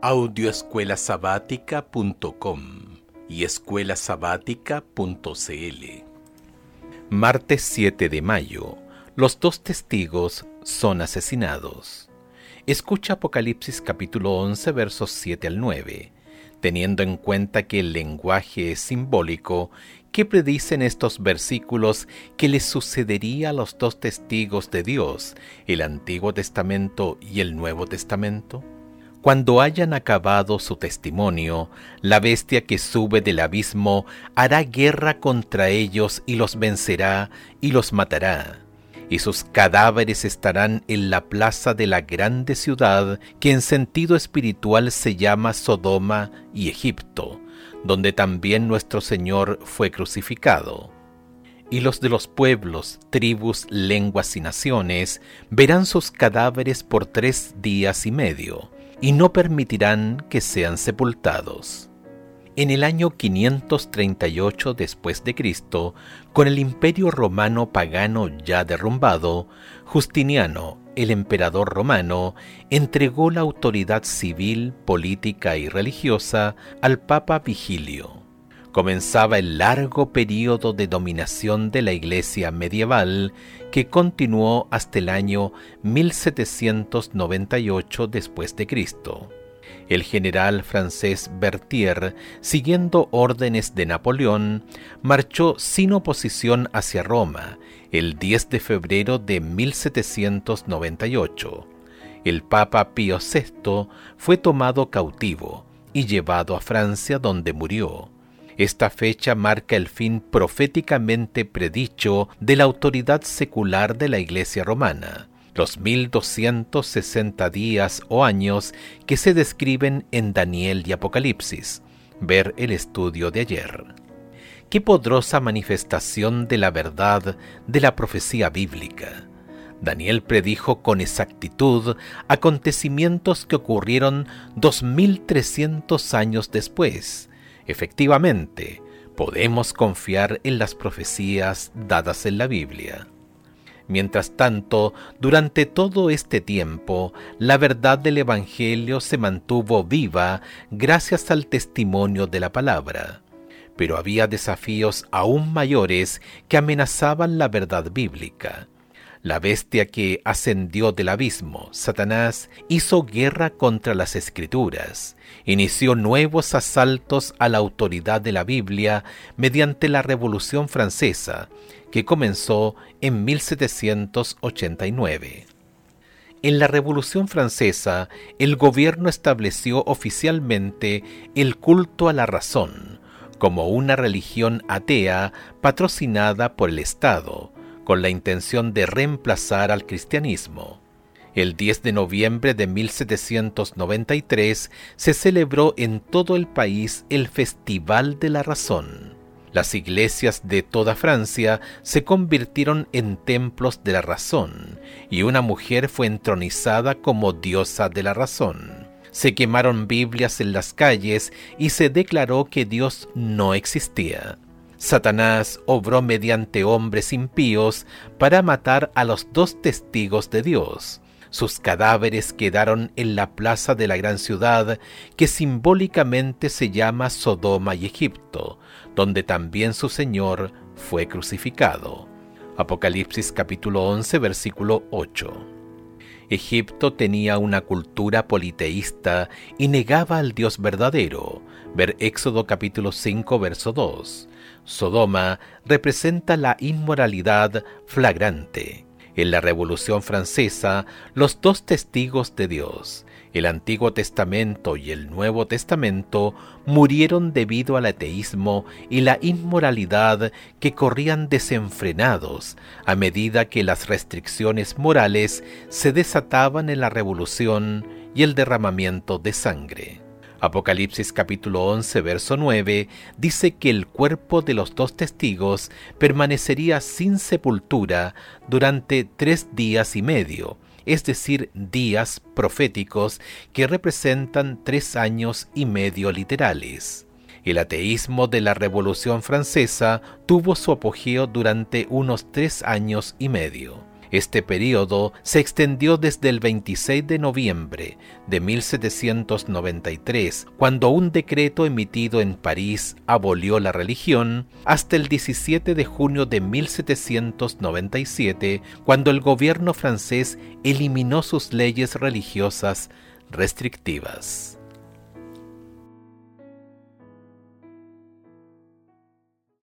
audioescuelasabática.com y escuelasabática.cl. Martes 7 de mayo. Los dos testigos son asesinados. Escucha Apocalipsis capítulo 11 versos 7 al 9. Teniendo en cuenta que el lenguaje es simbólico, ¿qué predicen estos versículos que les sucedería a los dos testigos de Dios, el Antiguo Testamento y el Nuevo Testamento? Cuando hayan acabado su testimonio, la bestia que sube del abismo hará guerra contra ellos y los vencerá y los matará. Y sus cadáveres estarán en la plaza de la grande ciudad que en sentido espiritual se llama Sodoma y Egipto, donde también nuestro Señor fue crucificado. Y los de los pueblos, tribus, lenguas y naciones verán sus cadáveres por 3 días y medio, y no permitirán que sean sepultados. En el año 538 después de Cristo, con el imperio romano pagano ya derrumbado, Justiniano, el emperador romano, entregó la autoridad civil, política y religiosa al Papa Vigilio. Comenzaba el largo período de dominación de la Iglesia medieval que continuó hasta el año 1798 después de Cristo. El general francés Berthier, siguiendo órdenes de Napoleón, marchó sin oposición hacia Roma el 10 de febrero de 1798. El Papa Pío VI fue tomado cautivo y llevado a Francia, donde murió. Esta fecha marca el fin proféticamente predicho de la autoridad secular de la Iglesia romana, los 1260 días o años que se describen en Daniel y Apocalipsis. Ver el estudio de ayer. Qué poderosa manifestación de la verdad de la profecía bíblica. Daniel predijo con exactitud acontecimientos que ocurrieron 2300 años después. Efectivamente, podemos confiar en las profecías dadas en la Biblia. Mientras tanto, durante todo este tiempo, la verdad del Evangelio se mantuvo viva gracias al testimonio de la palabra. Pero había desafíos aún mayores que amenazaban la verdad bíblica. La bestia que ascendió del abismo, Satanás, hizo guerra contra las Escrituras, inició nuevos asaltos a la autoridad de la Biblia mediante la Revolución Francesa, que comenzó en 1789. En la Revolución Francesa, el gobierno estableció oficialmente el culto a la razón, como una religión atea patrocinada por el Estado, con la intención de reemplazar al cristianismo. El 10 de noviembre de 1793 se celebró en todo el país el Festival de la Razón. Las iglesias de toda Francia se convirtieron en templos de la razón, y una mujer fue entronizada como diosa de la razón. Se quemaron Biblias en las calles y se declaró que Dios no existía. Satanás obró mediante hombres impíos para matar a los dos testigos de Dios. Sus cadáveres quedaron en la plaza de la gran ciudad, que simbólicamente se llama Sodoma y Egipto, donde también su Señor fue crucificado. Apocalipsis capítulo 11, versículo 8. Egipto tenía una cultura politeísta y negaba al Dios verdadero. Ver Éxodo capítulo 5, verso 2. Sodoma representa la inmoralidad flagrante. En la Revolución Francesa, los dos testigos de Dios, el Antiguo Testamento y el Nuevo Testamento, murieron debido al ateísmo y la inmoralidad que corrían desenfrenados a medida que las restricciones morales se desataban en la Revolución y el derramamiento de sangre. Apocalipsis capítulo 11, verso 9, dice que el cuerpo de los dos testigos permanecería sin sepultura durante 3 días y medio, es decir, días proféticos que representan 3 años y medio literales. El ateísmo de la Revolución Francesa tuvo su apogeo durante unos 3 años y medio. Este período se extendió desde el 26 de noviembre de 1793, cuando un decreto emitido en París abolió la religión, hasta el 17 de junio de 1797, cuando el gobierno francés eliminó sus leyes religiosas restrictivas.